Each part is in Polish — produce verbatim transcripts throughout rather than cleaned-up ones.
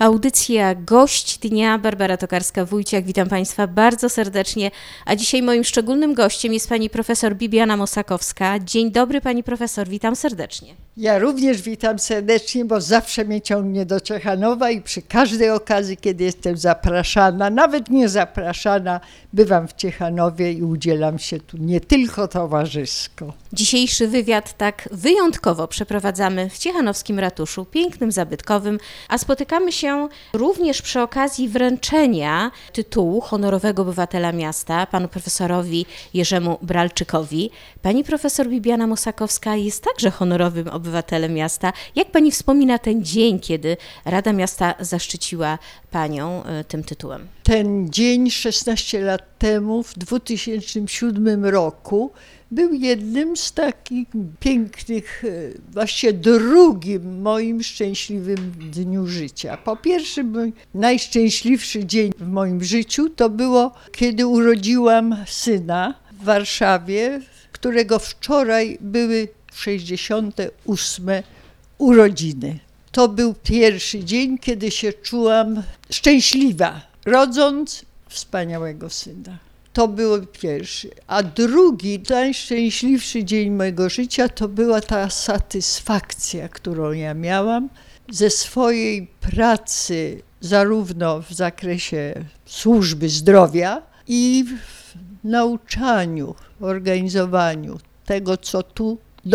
Audycja Gość Dnia, Barbara Tokarska-Wójciak. Witam Państwa bardzo serdecznie, a dzisiaj moim szczególnym gościem jest pani profesor Bibiana Mosakowska. Dzień dobry pani profesor, witam serdecznie. Ja również witam serdecznie, bo zawsze mnie ciągnie do Ciechanowa i przy każdej okazji, kiedy jestem zapraszana, nawet nie zapraszana, bywam w Ciechanowie i udzielam się tu nie tylko towarzysko. Dzisiejszy wywiad tak wyjątkowo przeprowadzamy w ciechanowskim ratuszu, pięknym, zabytkowym, a spotykamy się również przy okazji wręczenia tytułu honorowego obywatela miasta panu profesorowi Jerzemu Bralczykowi. Pani profesor Bibiana Mosakowska jest także honorowym obywatelem miasta. Jak pani wspomina ten dzień, kiedy Rada Miasta zaszczyciła panią tym tytułem? Ten dzień szesnaście lat temu, w dwa tysiące siódmym roku, był jednym z takich pięknych, właściwie drugim moim szczęśliwym dniu życia. Po pierwsze, mój najszczęśliwszy dzień w moim życiu to było, kiedy urodziłam syna w Warszawie, którego wczoraj były sześćdziesiąte ósme urodziny. To był pierwszy dzień, kiedy się czułam szczęśliwa, rodząc wspaniałego syna. To był pierwszy. A drugi, najszczęśliwszy dzień mojego życia, to była ta satysfakcja, którą ja miałam ze swojej pracy, zarówno w zakresie służby zdrowia i w nauczaniu, organizowaniu tego, co tu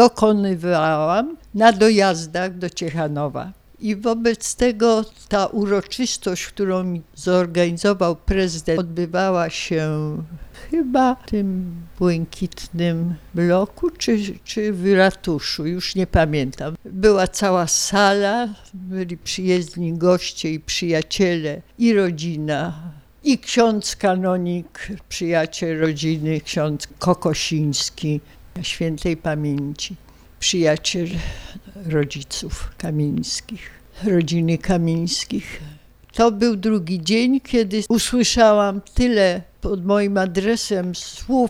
dokonywałam na dojazdach do Ciechanowa. I wobec tego ta uroczystość, którą mi zorganizował prezydent, odbywała się chyba w tym błękitnym bloku, czy, czy w ratuszu, już nie pamiętam. Była cała sala, byli przyjezdni goście i przyjaciele, i rodzina, i ksiądz kanonik, przyjaciel rodziny, ksiądz Kokosiński, świętej pamięci, przyjaciel rodziców Kamińskich, rodziny Kamińskich. To był drugi dzień, kiedy usłyszałam tyle pod moim adresem słów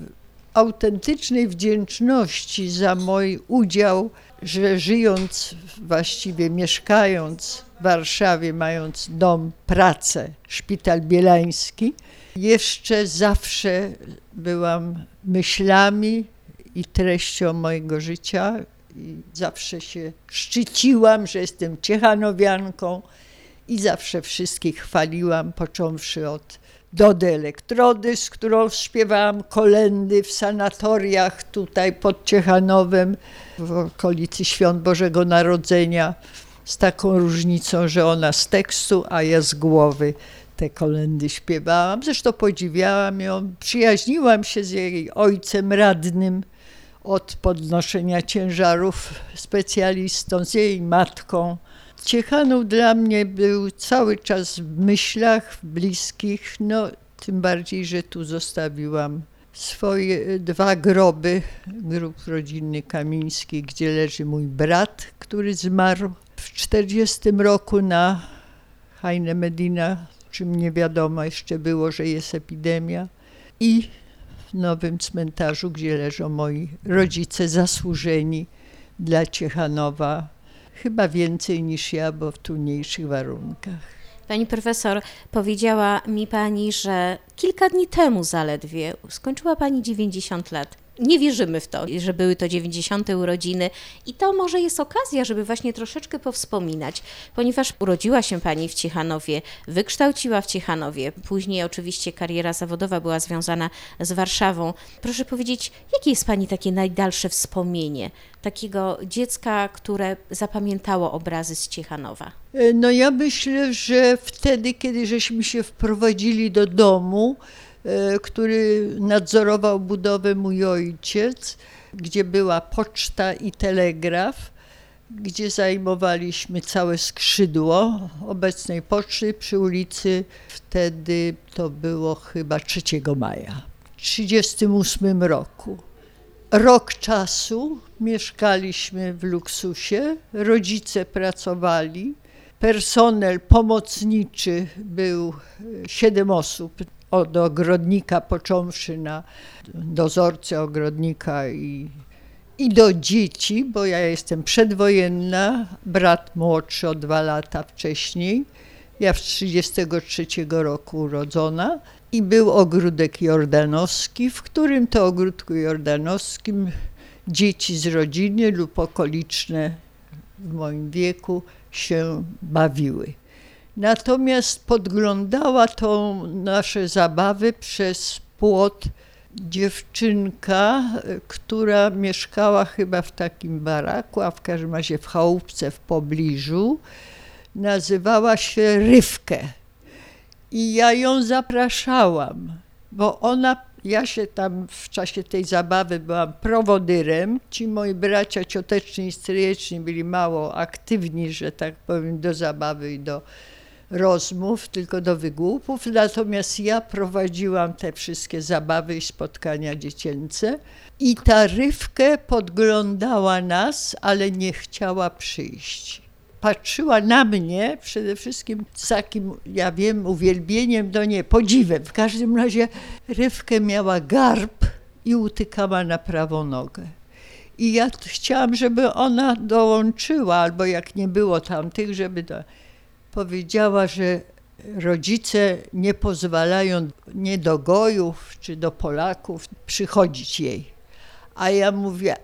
autentycznej wdzięczności za mój udział, że żyjąc, właściwie mieszkając w Warszawie, mając dom, pracę, szpital bielański, jeszcze zawsze byłam myślami i treścią mojego życia i zawsze się szczyciłam, że jestem ciechanowianką i zawsze wszystkich chwaliłam, począwszy od Dody Elektrody, z którą śpiewałam kolędy w sanatoriach tutaj pod Ciechanowem w okolicy Świąt Bożego Narodzenia, z taką różnicą, że ona z tekstu, a ja z głowy te kolędy śpiewałam. Zresztą podziwiałam ją, przyjaźniłam się z jej ojcem radnym od podnoszenia ciężarów, specjalistą, z jej matką. Ciechanów dla mnie był cały czas w myślach bliskich, no tym bardziej, że tu zostawiłam swoje dwa groby, grób rodzinny Kamiński, gdzie leży mój brat, który zmarł w czterdziestym roku na Hajne Medina, czym nie wiadomo jeszcze było, że jest epidemia, i w nowym cmentarzu, gdzie leżą moi rodzice zasłużeni dla Ciechanowa, chyba więcej niż ja, bo w trudniejszych warunkach. Pani profesor, powiedziała mi pani, że kilka dni temu zaledwie skończyła pani dziewięćdziesiąt lat. Nie wierzymy w to, że były to dziewięćdziesiąte urodziny i to może jest okazja, żeby właśnie troszeczkę powspominać, ponieważ urodziła się pani w Ciechanowie, wykształciła w Ciechanowie, później oczywiście kariera zawodowa była związana z Warszawą. Proszę powiedzieć, jakie jest pani takie najdalsze wspomnienie takiego dziecka, które zapamiętało obrazy z Ciechanowa? No ja myślę, że wtedy, kiedy żeśmy się wprowadzili do domu, który nadzorował budowę mój ojciec, gdzie była poczta i telegraf, gdzie zajmowaliśmy całe skrzydło obecnej poczty przy ulicy, wtedy to było chyba trzeciego maja, w trzydziestym ósmym roku. Rok czasu mieszkaliśmy w luksusie, rodzice pracowali, personel pomocniczy był siedem osób, od ogrodnika począwszy na dozorcę ogrodnika i, i do dzieci, bo ja jestem przedwojenna, brat młodszy o dwa lata wcześniej, ja w trzydziestego trzeciego roku urodzona i był ogródek jordanowski, w którym to ogródku jordanowskim dzieci z rodziny lub okoliczne w moim wieku się bawiły. Natomiast podglądała tą nasze zabawy przez płot dziewczynka, która mieszkała chyba w takim baraku, a w każdym razie w chałupce w pobliżu. Nazywała się Rywkę. I ja ją zapraszałam, bo ona, ja się tam w czasie tej zabawy byłam prowodyrem. Ci moi bracia cioteczni i stryjeczni byli mało aktywni, że tak powiem, do zabawy i do rozmów, tylko do wygłupów. Natomiast ja prowadziłam te wszystkie zabawy i spotkania dziecięce. I ta Rywkę podglądała nas, ale nie chciała przyjść. Patrzyła na mnie przede wszystkim z takim, ja wiem, uwielbieniem do niej, podziwem. W każdym razie Rywkę miała garb i utykała na prawą nogę. I ja chciałam, żeby ona dołączyła, albo jak nie było tamtych, żeby do... Powiedziała, że rodzice nie pozwalają nie do Gojów czy do Polaków przychodzić jej. A ja mówię,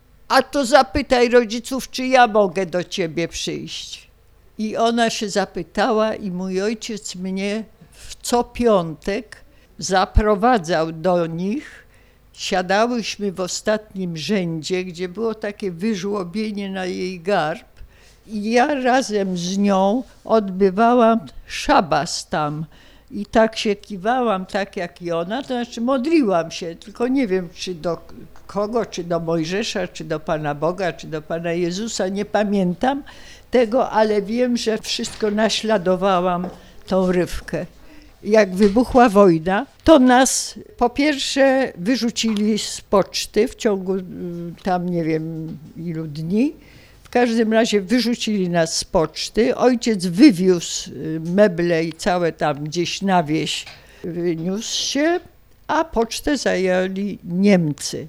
a to zapytaj rodziców, czy ja mogę do ciebie przyjść. I ona się zapytała i mój ojciec mnie w co piątek zaprowadzał do nich. Siadałyśmy w ostatnim rzędzie, gdzie było takie wyżłobienie na jej garb. I ja razem z nią odbywałam szabas tam. I tak się kiwałam, tak jak i ona, to znaczy modliłam się, tylko nie wiem, czy do kogo, czy do Mojżesza, czy do Pana Boga, czy do Pana Jezusa, nie pamiętam tego, ale wiem, że wszystko naśladowałam tą Rywkę. Jak wybuchła wojna, to nas po pierwsze wyrzucili z poczty w ciągu tam nie wiem ilu dni. W każdym razie wyrzucili nas z poczty. Ojciec wywiózł meble i całe tam gdzieś na wieś wyniósł się, a pocztę zajęli Niemcy.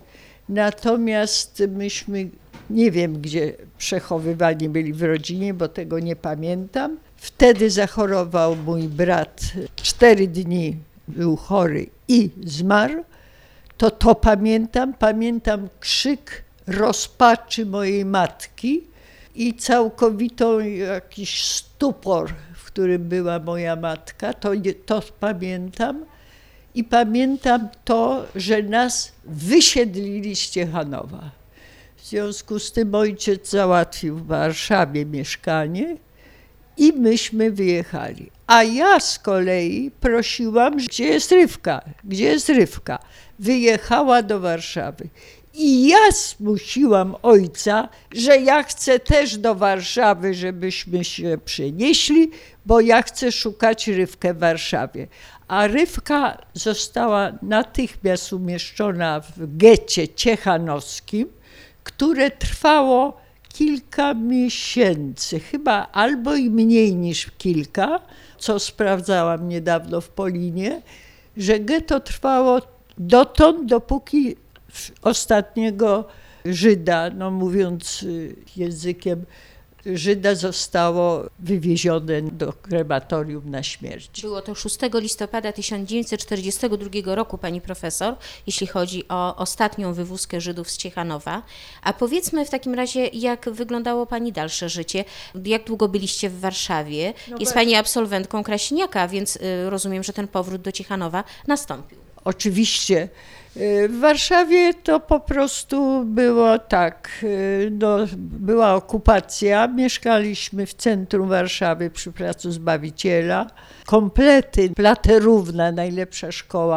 Natomiast myśmy, nie wiem gdzie przechowywani byli w rodzinie, bo tego nie pamiętam. Wtedy zachorował mój brat, cztery dni był chory i zmarł. To to pamiętam. Pamiętam krzyk rozpaczy mojej matki i całkowitą jakiś stupor, w którym była moja matka. To, to pamiętam. I pamiętam to, że nas wysiedlili z Ciechanowa. W związku z tym ojciec załatwił w Warszawie mieszkanie i myśmy wyjechali. A ja z kolei prosiłam, gdzie jest Rywka, gdzie jest Rywka. Wyjechała do Warszawy. I ja zmusiłam ojca, że ja chcę też do Warszawy, żebyśmy się przenieśli, bo ja chcę szukać Rywkę w Warszawie. A Rywka została natychmiast umieszczona w getcie ciechanowskim, które trwało kilka miesięcy, chyba albo i mniej niż kilka, co sprawdzałam niedawno w Polinie, że getto trwało dotąd, dopóki ostatniego Żyda, no mówiąc językiem Żyda, zostało wywiezione do krematorium na śmierć. Było to szóstego listopada tysiąc dziewięćset czterdziestego drugiego roku, pani profesor, jeśli chodzi o ostatnią wywózkę Żydów z Ciechanowa. A powiedzmy w takim razie, jak wyglądało pani dalsze życie? Jak długo byliście w Warszawie? No Jest bo... pani absolwentką Krasiniaka, więc y, rozumiem, że ten powrót do Ciechanowa nastąpił. Oczywiście. W Warszawie to po prostu było tak, no, była okupacja, mieszkaliśmy w centrum Warszawy przy Placu Zbawiciela. Komplety, Platerówna, najlepsza szkoła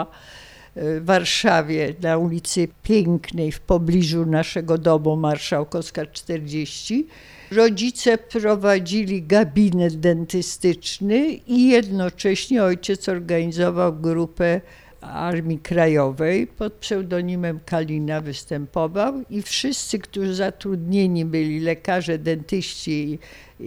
w Warszawie, na ulicy Pięknej w pobliżu naszego domu, Marszałkowska czterdzieści. Rodzice prowadzili gabinet dentystyczny i jednocześnie ojciec organizował grupę Armii Krajowej, pod pseudonimem Kalina występował i wszyscy, którzy zatrudnieni byli, lekarze, dentyści,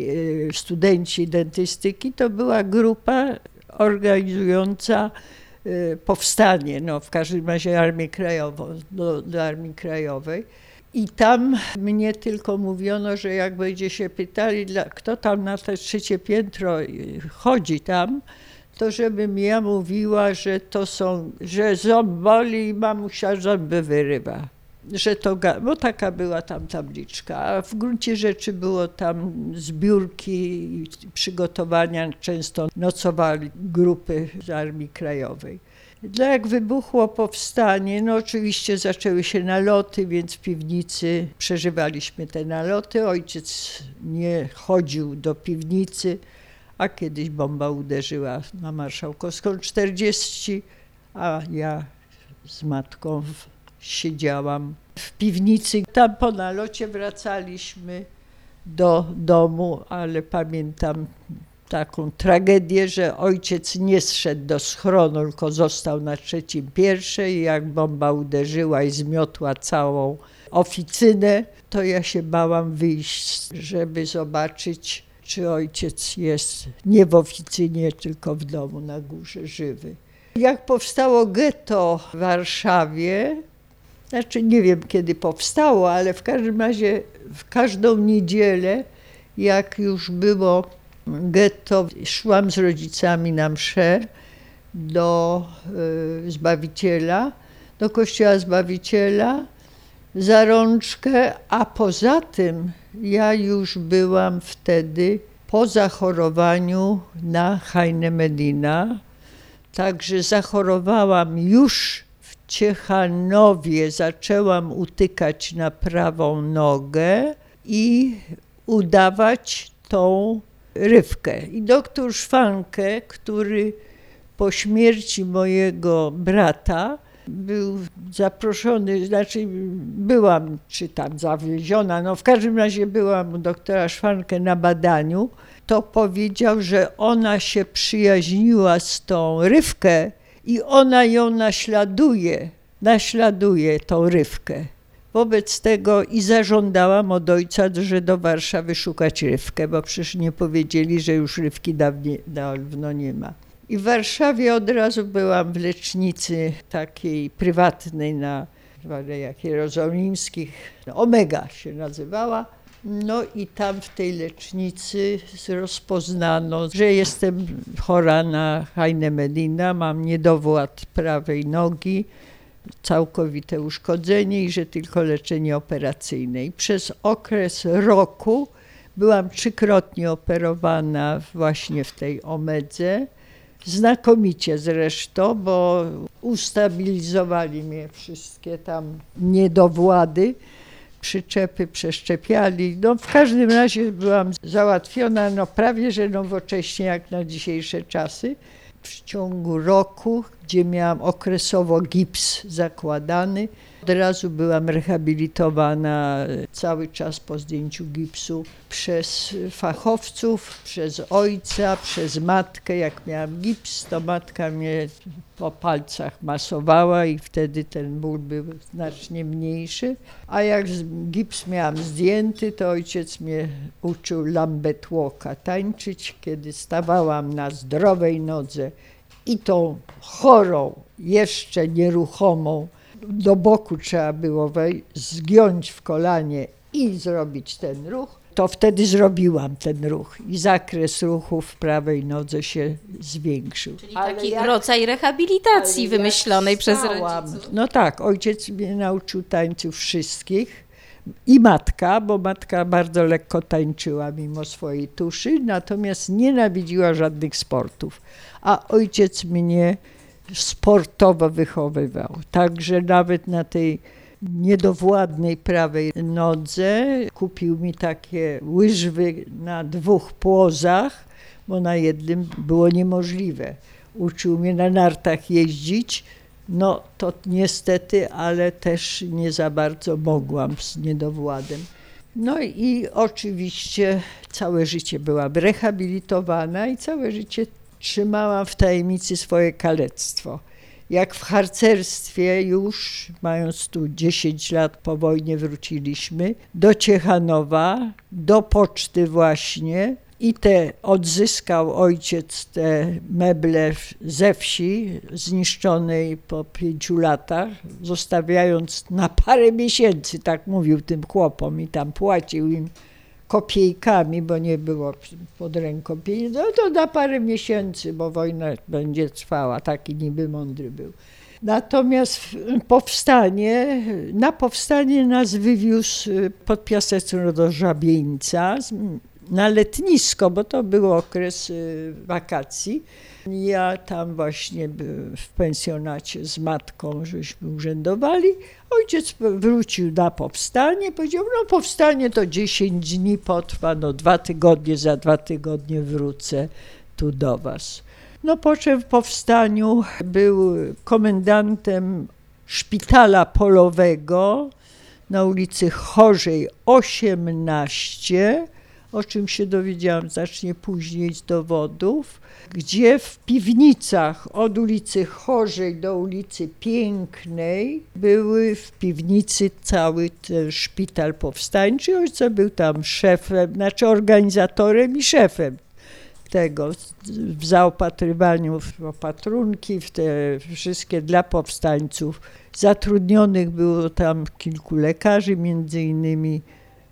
studenci dentystyki, to była grupa organizująca powstanie, no w każdym razie Armię Krajową, do, do Armii Krajowej. I tam mnie tylko mówiono, że jak będzie się pytali, dla, kto tam na te trzecie piętro chodzi tam, to żebym ja mówiła, że to są, że ząb boli i mamusia zęby wyrywa. Że to, bo taka była tam tabliczka, a w gruncie rzeczy było tam zbiórki i przygotowania, często nocowali grupy z Armii Krajowej. Jak wybuchło powstanie, no oczywiście zaczęły się naloty, więc w piwnicy przeżywaliśmy te naloty. Ojciec nie chodził do piwnicy, a kiedyś bomba uderzyła na Marszałkowską czterdzieści, a ja z matką siedziałam w piwnicy. Tam po nalocie wracaliśmy do domu, ale pamiętam taką tragedię, że ojciec nie zszedł do schronu, tylko został na trzecim piętrze i jak bomba uderzyła i zmiotła całą oficynę, to ja się bałam wyjść, żeby zobaczyć, czy ojciec jest nie w oficynie, tylko w domu na górze, żywy. Jak powstało getto w Warszawie, znaczy nie wiem kiedy powstało, ale w każdym razie w każdą niedzielę, jak już było getto, szłam z rodzicami na mszę do y, Zbawiciela, do kościoła Zbawiciela, za rączkę, a poza tym ja już byłam wtedy po zachorowaniu na Hajnę Medina, także zachorowałam już w Ciechanowie, zaczęłam utykać na prawą nogę i udawać tą rywkę. I doktor Szwankę, który po śmierci mojego brata był zaproszony, znaczy byłam, czy tam zawieziona, no w każdym razie byłam u doktora Szwankę na badaniu, to powiedział, że ona się przyjaźniła z tą rywkę i ona ją naśladuje, naśladuje tą rywkę. Wobec tego i zażądałam od ojca, że do Warszawy szukać rywkę, bo przecież nie powiedzieli, że już rywki dawno, dawno nie ma. I w Warszawie od razu byłam w lecznicy takiej prywatnej na jak Jerozolimskich, Omega się nazywała. No i tam w tej lecznicy rozpoznano, że jestem chora na Hajnę Medina, mam niedowład prawej nogi, całkowite uszkodzenie i że tylko leczenie operacyjne. I przez okres roku byłam trzykrotnie operowana właśnie w tej Omedze. Znakomicie zresztą, bo ustabilizowali mnie wszystkie tam niedowłady, przyczepy przeszczepiali. No w każdym razie byłam załatwiona no prawie że nowocześnie jak na dzisiejsze czasy. W ciągu roku, gdzie miałam okresowo gips zakładany, od razu byłam rehabilitowana cały czas po zdjęciu gipsu przez fachowców, przez ojca, przez matkę. Jak miałam gips, to matka mnie po palcach masowała i wtedy ten ból był znacznie mniejszy. A jak gips miałam zdjęty, to ojciec mnie uczył lambet walka, tańczyć, kiedy stawałam na zdrowej nodze i tą chorą, jeszcze nieruchomą, do boku trzeba było wejść, zgiąć w kolanie i zrobić ten ruch, to wtedy zrobiłam ten ruch i zakres ruchu w prawej nodze się zwiększył. Czyli taki jak, rodzaj rehabilitacji wymyślonej przez stałam, rodziców. No tak, ojciec mnie nauczył tańców wszystkich i matka, bo matka bardzo lekko tańczyła mimo swojej tuszy, natomiast nienawidziła żadnych sportów, a ojciec mnie sportowo wychowywał. Także nawet na tej niedowładnej prawej nodze kupił mi takie łyżwy na dwóch płozach, bo na jednym było niemożliwe. Uczył mnie na nartach jeździć, no to niestety, ale też nie za bardzo mogłam z niedowładem. No i oczywiście całe życie byłam rehabilitowana i całe życie trzymałam w tajemnicy swoje kalectwo. Jak w harcerstwie już, mając tu dziesięć lat po wojnie, wróciliśmy do Ciechanowa, do poczty właśnie, I te odzyskał ojciec te meble ze wsi, zniszczonej po pięciu latach, zostawiając na parę miesięcy, tak mówił tym chłopom, i tam płacił im kopiejkami, bo nie było pod ręką pieniędzy, no to na parę miesięcy, bo wojna będzie trwała, taki niby mądry był. Natomiast powstanie, na powstanie nas wywiózł pod Piaseczno do Żabieńca, na letnisko, bo to był okres wakacji. Ja tam właśnie w pensjonacie z matką żeśmy urzędowali. Ojciec wrócił na powstanie, powiedział, no powstanie to dziesięć dni potrwa, no dwa tygodnie, za dwa tygodnie wrócę tu do was. No po czym w powstaniu był komendantem szpitala polowego na ulicy Chorzej osiemnaście, o czym się dowiedziałam znacznie później z dowodów, gdzie w piwnicach od ulicy Chorzej do ulicy Pięknej były w piwnicy cały ten szpital powstańczy. Ojciec był tam szefem, znaczy organizatorem i szefem tego, w zaopatrywaniu w opatrunki, w te wszystkie dla powstańców. Zatrudnionych było tam kilku lekarzy, między innymi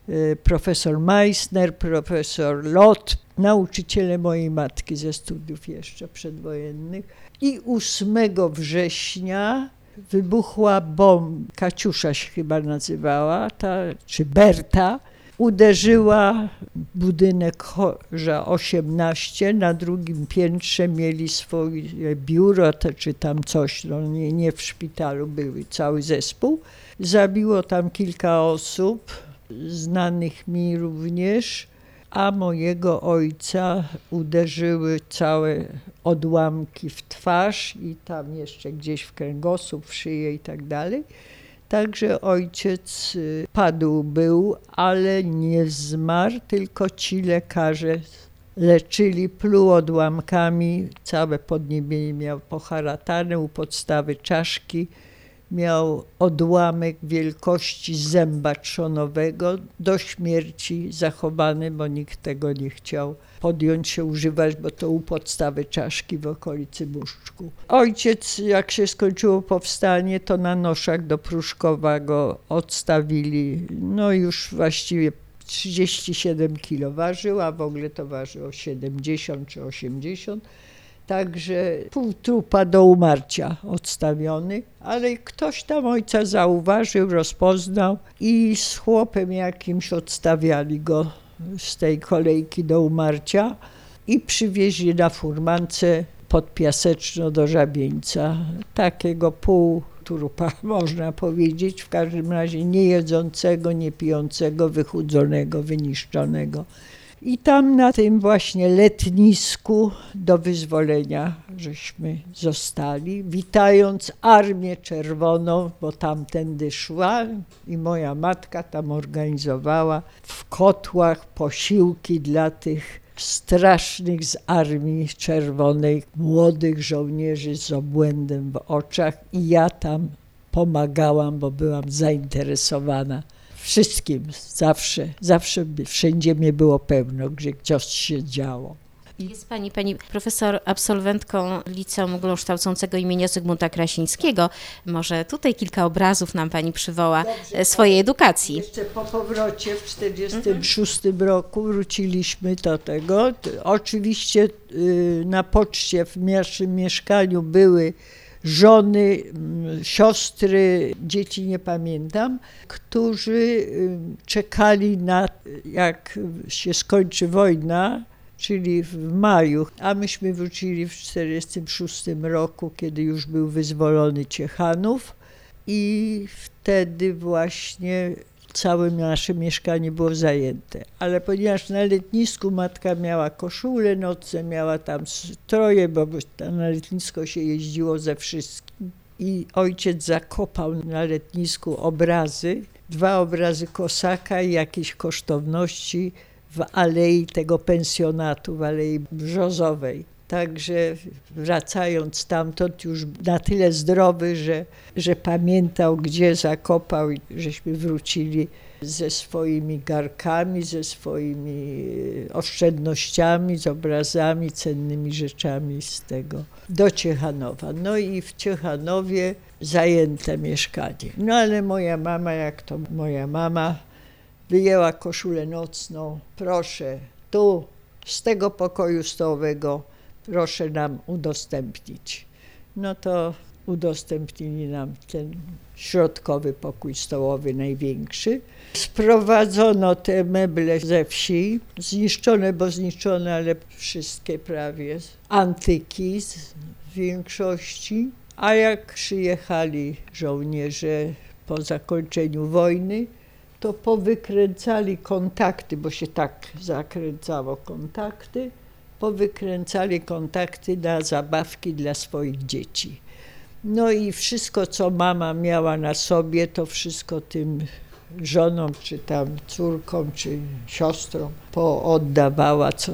profesor Meissner, profesor Lot, nauczyciele mojej matki ze studiów jeszcze przedwojennych. I ósmego września wybuchła bomba, Kaciusza się chyba nazywała, ta, czy Berta, uderzyła budynek Chorza osiemnaście, na drugim piętrze mieli swoje biuro, to, czy tam coś, no nie, nie w szpitalu były, cały zespół. Zabiło tam kilka osób, znanych mi również, a mojego ojca uderzyły całe odłamki w twarz i tam jeszcze gdzieś w kręgosłup, w szyję i tak dalej. Także ojciec padł był, ale nie zmarł, tylko ci lekarze leczyli, pluł odłamkami, całe podniebienie miał poharatane, u podstawy czaszki miał odłamek wielkości zęba trzonowego, do śmierci zachowany, bo nikt tego nie chciał podjąć się używać, bo to u podstawy czaszki w okolicy Muszczku. Ojciec, jak się skończyło powstanie, to na noszach do Pruszkowa go odstawili, no już właściwie trzydzieści siedem kilo ważył, a w ogóle to ważyło siedemdziesiąt czy osiemdziesiąt. Także pół trupa do umarcia odstawiony, ale ktoś tam ojca zauważył, rozpoznał i z chłopem jakimś odstawiali go z tej kolejki do umarcia i przywieźli na furmance pod Piaseczno do Żabieńca. Takiego pół trupa, można powiedzieć, w każdym razie nie jedzącego, nie pijącego, wychudzonego, wyniszczonego. I tam na tym właśnie letnisku do wyzwolenia żeśmy zostali, witając Armię Czerwoną, bo tamtędy szła i moja matka tam organizowała w kotłach posiłki dla tych strasznych z Armii Czerwonej, młodych żołnierzy z obłędem w oczach i ja tam pomagałam, bo byłam zainteresowana wszystkim, zawsze, zawsze wszędzie mnie było pełno, gdzie coś się działo. Jest pani, pani profesor, absolwentką Liceum Ogólnokształcącego imienia Zygmunta Krasińskiego. Może tutaj kilka obrazów nam pani przywoła Dobrze, swojej edukacji. Jeszcze po powrocie w czterdziestym szóstym roku wróciliśmy do tego. Oczywiście na poczcie w naszym mieszkaniu były żony, siostry, dzieci nie pamiętam, którzy czekali na, jak się skończy wojna, czyli w maju, a myśmy wrócili w czterdziestym szóstym roku, kiedy już był wyzwolony Ciechanów i wtedy właśnie całe nasze mieszkanie było zajęte. Ale ponieważ na letnisku matka miała koszulę nocne, miała tam stroje, bo na letnisko się jeździło ze wszystkim i ojciec zakopał na letnisku obrazy, dwa obrazy Kosaka i jakieś kosztowności w alei tego pensjonatu, w Alei Brzozowej. Także wracając stamtąd już na tyle zdrowy, że, że pamiętał, gdzie zakopał i żeśmy wrócili ze swoimi garkami, ze swoimi oszczędnościami, z obrazami, cennymi rzeczami z tego do Ciechanowa. No i w Ciechanowie zajęte mieszkanie. No ale moja mama, jak to moja mama, wyjęła koszulę nocną, proszę, tu z tego pokoju stołowego proszę nam udostępnić. No to udostępnili nam ten środkowy pokój stołowy, największy. Sprowadzono te meble ze wsi, zniszczone, bo zniszczone, ale wszystkie prawie, antyki w większości. A jak przyjechali żołnierze po zakończeniu wojny, to powykręcali kontakty, bo się tak zakręcało kontakty, powykręcali kontakty na zabawki dla swoich dzieci. No i wszystko, co mama miała na sobie, to wszystko tym żonom, czy tam córkom, czy siostrom pooddawała, co,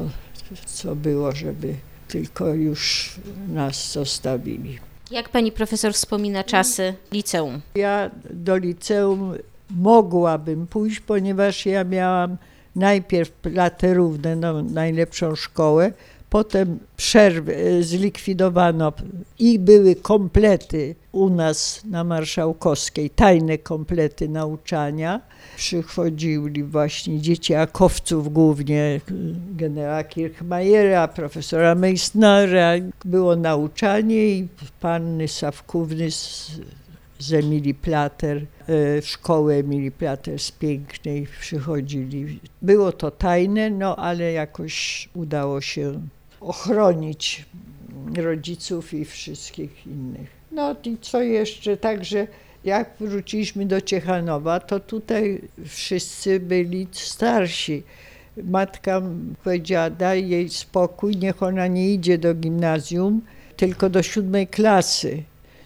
co było, żeby tylko już nas zostawili. Jak pani profesor wspomina czasy liceum? Ja do liceum mogłabym pójść, ponieważ ja miałam najpierw Platerówne, no, najlepszą szkołę, potem przerwę, zlikwidowano i były komplety u nas na Marszałkowskiej, tajne komplety nauczania. Przychodzili właśnie dzieci akowców, głównie generała Kirchmajera, profesora Meissnera. Było nauczanie i panny Sawkówny z, z Emilii Plater, w szkołę Emilii Plater z Pięknej przychodzili. Było to tajne, no ale jakoś udało się ochronić rodziców i wszystkich innych. No i co jeszcze, także jak wróciliśmy do Ciechanowa, to tutaj wszyscy byli starsi. Matka powiedziała, daj jej spokój, niech ona nie idzie do gimnazjum, tylko do siódmej klasy,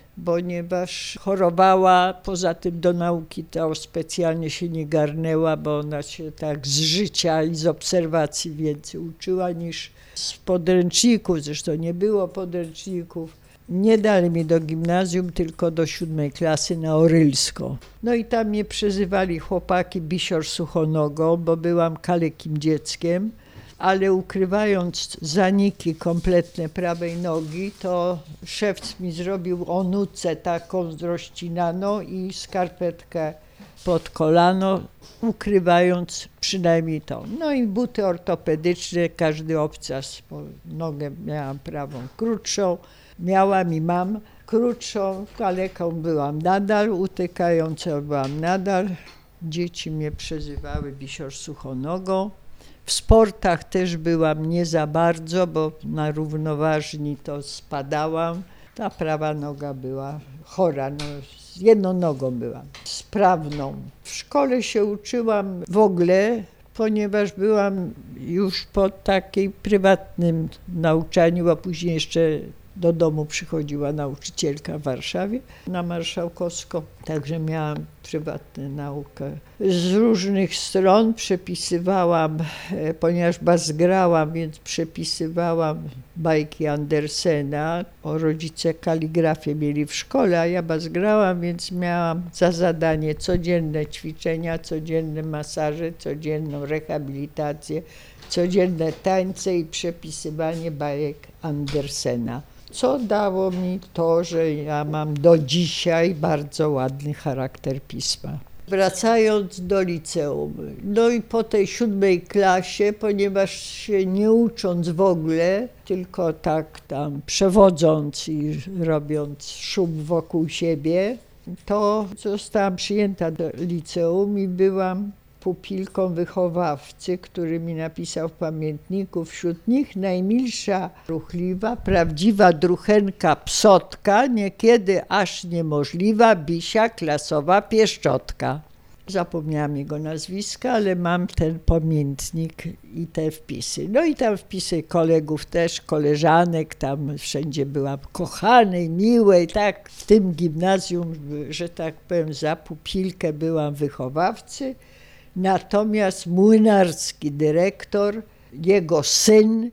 ponieważ chorowała, poza tym do nauki to specjalnie się nie garnęła, bo ona się tak z życia i z obserwacji więcej uczyła niż z podręczników, zresztą nie było podręczników. Nie dali mi do gimnazjum, tylko do siódmej klasy na Orylską. No i tam mnie przezywali chłopaki Bisior Suchonogą, bo byłam kalekim dzieckiem, ale ukrywając zaniki kompletne prawej nogi, to szewc mi zrobił onucę taką zrościnaną i skarpetkę pod kolano, ukrywając przynajmniej to. No i buty ortopedyczne, każdy obcas, bo nogę miałam prawą krótszą, miałam i mam krótszą, kaleką byłam nadal, utykającą byłam nadal. Dzieci mnie przezywały Bisior Suchonogą. W sportach też byłam nie za bardzo, bo na równoważni to spadałam. Ta prawa noga była chora, no, z jedną nogą byłam, sprawną. W szkole się uczyłam w ogóle, ponieważ byłam już po takiej prywatnym nauczaniu, bo później jeszcze do domu przychodziła nauczycielka w Warszawie na Marszałkowską, także miałam prywatną naukę. Z różnych stron przepisywałam, ponieważ bazgrałam, więc przepisywałam bajki Andersena. O, rodzice kaligrafię mieli w szkole, a ja bazgrałam, więc miałam za zadanie codzienne ćwiczenia, codzienne masaże, codzienną rehabilitację, codzienne tańce i przepisywanie bajek Andersena. Co dało mi to, że ja mam do dzisiaj bardzo ładny charakter pisma. Wracając do liceum, no i po tej siódmej klasie, ponieważ się nie ucząc w ogóle, tylko tak tam przewodząc i robiąc szum wokół siebie, to zostałam przyjęta do liceum i byłam pupilką wychowawcy, który mi napisał w pamiętniku, wśród nich najmilsza, ruchliwa, prawdziwa druchenka psotka, niekiedy aż niemożliwa, Bisia klasowa pieszczotka. Zapomniałam jego nazwiska, ale mam ten pamiętnik i te wpisy. No i tam wpisy kolegów też, koleżanek, tam wszędzie byłam kochanej, miłej, tak. W tym gimnazjum, że tak powiem, za pupilkę byłam wychowawcy. Natomiast młynarski dyrektor, jego syn,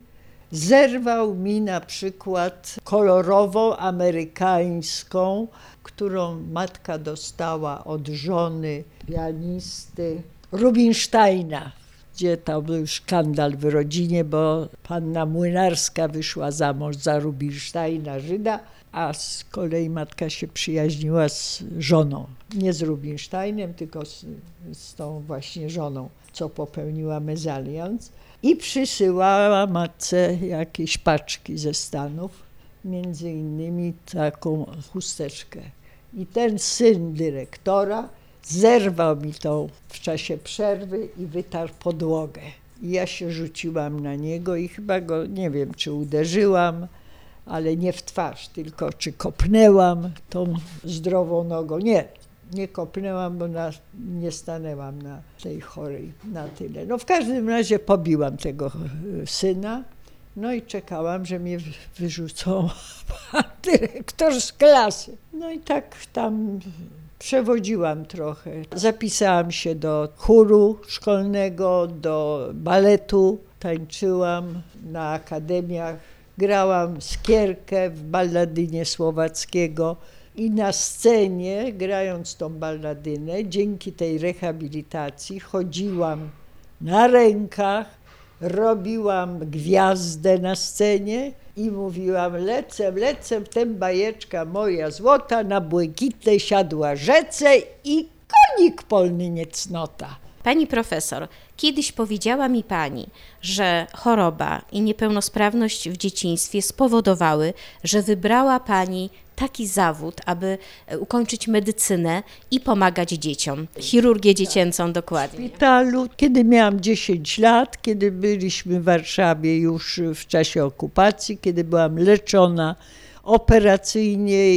zerwał mi na przykład kolorową amerykańską, którą matka dostała od żony pianisty Rubinsteina, gdzie tam był szkandal w rodzinie, bo panna Młynarska wyszła za mąż za Rubinsteina, Żyda, a z kolei matka się przyjaźniła z żoną. Nie z Rubinsteinem, tylko z, z tą właśnie żoną, co popełniła mezalians. I przysyłała matce jakieś paczki ze Stanów, między innymi taką chusteczkę. I ten syn dyrektora zerwał mi to w czasie przerwy i wytarł podłogę. I ja się rzuciłam na niego i chyba go, nie wiem, czy uderzyłam, ale nie w twarz, tylko czy kopnęłam tą zdrową nogą. Nie, nie kopnęłam, bo na, nie stanęłam na tej chorej na tyle. No w każdym razie pobiłam tego syna, no i czekałam, że mnie wyrzucą pan dyrektor z klasy. No i tak tam przewodziłam trochę. Zapisałam się do chóru szkolnego, do baletu, tańczyłam na akademiach, grałam skierkę w balladynie Słowackiego i na scenie, grając tą balladynę, dzięki tej rehabilitacji chodziłam na rękach, robiłam gwiazdę na scenie i mówiłam: lecę, lecę, tę bajeczka moja złota, na błękitnej siadła rzece i konik polny niecnota. Pani profesor, kiedyś powiedziała mi pani, że choroba i niepełnosprawność w dzieciństwie spowodowały, że wybrała pani taki zawód, aby ukończyć medycynę i pomagać dzieciom. Chirurgię dziecięcą dokładnie. W szpitalu, kiedy miałam dziesięć lat, kiedy byliśmy w Warszawie już w czasie okupacji, kiedy byłam leczona operacyjnie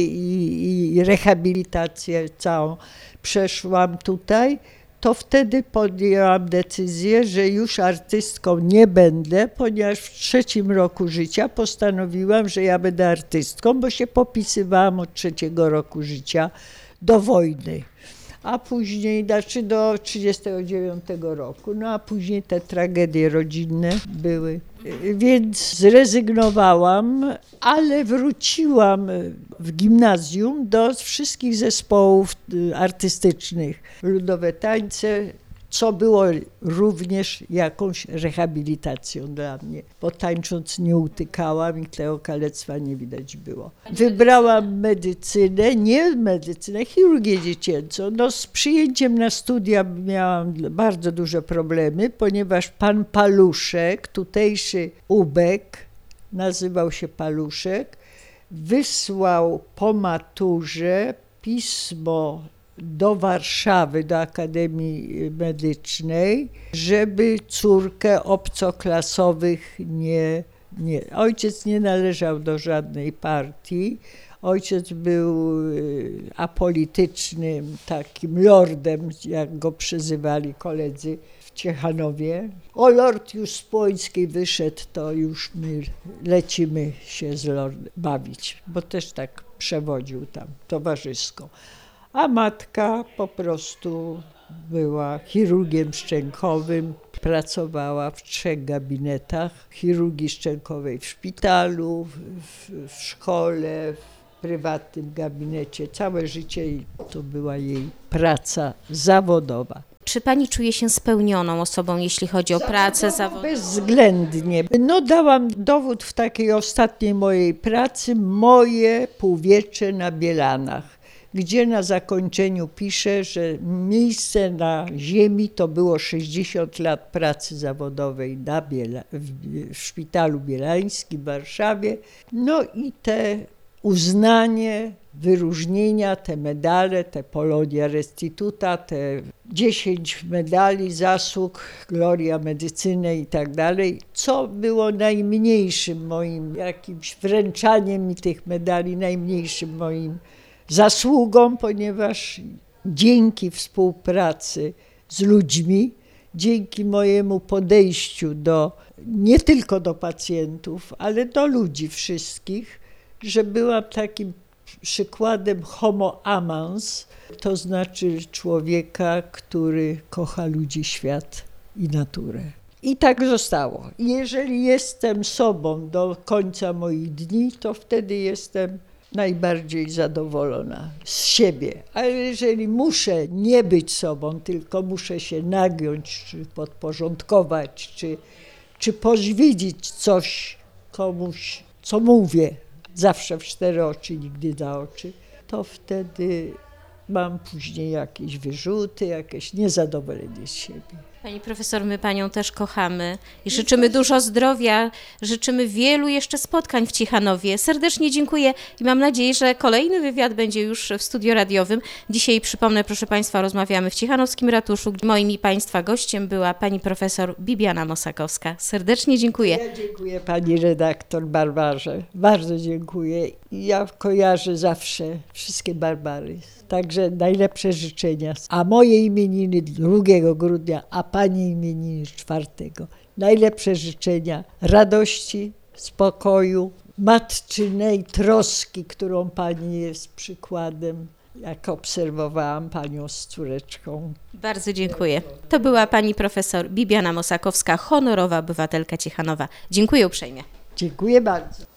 i, i rehabilitację całą przeszłam tutaj, to wtedy podjęłam decyzję, że już artystką nie będę, ponieważ w trzecim roku życia postanowiłam, że ja będę artystką, bo się popisywałam od trzeciego roku życia do wojny, a później, znaczy do trzydziestego dziewiątego roku, no a później te tragedie rodzinne były. Więc zrezygnowałam, ale wróciłam w gimnazjum do wszystkich zespołów artystycznych. Ludowe tańce, co było również jakąś rehabilitacją dla mnie, bo tańcząc nie utykałam i tego kalectwa nie widać było. Wybrałam medycynę, nie medycynę, chirurgię dziecięcą. No, z przyjęciem na studia miałam bardzo duże problemy, ponieważ pan Paluszek, tutejszy ubek, nazywał się Paluszek, wysłał po maturze pismo do Warszawy, do Akademii Medycznej, żeby córkę obcoklasowych nie, nie... Ojciec nie należał do żadnej partii. Ojciec był apolitycznym takim lordem, jak go przyzywali koledzy w Ciechanowie. O, lord już z Płońskiej wyszedł, to już my lecimy się z lordem bawić, bo też tak przewodził tam towarzysko. A matka po prostu była chirurgiem szczękowym, pracowała w trzech gabinetach chirurgii szczękowej w szpitalu, w, w szkole, w prywatnym gabinecie. Całe życie to była jej praca zawodowa. Czy pani czuje się spełnioną osobą, jeśli chodzi o pracę zawodową? Bezwzględnie. No, dałam dowód w takiej ostatniej mojej pracy, moje półwiecze na Bielanach, gdzie na zakończeniu piszę, że miejsce na ziemi to było sześćdziesiąt lat pracy zawodowej na Biela, w, w Szpitalu Bielańskim w Warszawie. No i te uznanie, wyróżnienia, te medale, te Polonia Restituta, te dziesięć medali zasług, Gloria Medycyny i tak dalej, co było najmniejszym moim jakimś wręczaniem mi tych medali, najmniejszym moim zasługą, ponieważ dzięki współpracy z ludźmi, dzięki mojemu podejściu do, nie tylko do pacjentów, ale do ludzi wszystkich, że byłam takim przykładem homo amans, to znaczy człowieka, który kocha ludzi, świat i naturę. I tak zostało. Jeżeli jestem sobą do końca moich dni, to wtedy jestem najbardziej zadowolona z siebie. Ale jeżeli muszę nie być sobą, tylko muszę się nagiąć, czy podporządkować, czy, czy poświdzić coś komuś, co mówię, zawsze w cztery oczy, nigdy na oczy, to wtedy mam później jakieś wyrzuty, jakieś niezadowolenie z siebie. Pani profesor, my Panią też kochamy i życzymy dużo zdrowia, życzymy wielu jeszcze spotkań w Ciechanowie. Serdecznie dziękuję i mam nadzieję, że kolejny wywiad będzie już w studiu radiowym. Dzisiaj, przypomnę, proszę Państwa, rozmawiamy w Ciechanowskim Ratuszu. Moim i Państwa gościem była pani profesor Bibiana Mosakowska. Serdecznie dziękuję. Ja dziękuję pani redaktor Barbarze. Bardzo dziękuję. I ja kojarzę zawsze wszystkie Barbary. Także najlepsze życzenia. A moje imieniny drugiego grudnia, a pani imieniny czwartego. Najlepsze życzenia radości, spokoju, matczynej troski, którą pani jest przykładem, jak obserwowałam panią z córeczką. Bardzo dziękuję. To była pani profesor Bibiana Mosakowska, honorowa obywatelka Ciechanowa. Dziękuję uprzejmie. Dziękuję bardzo.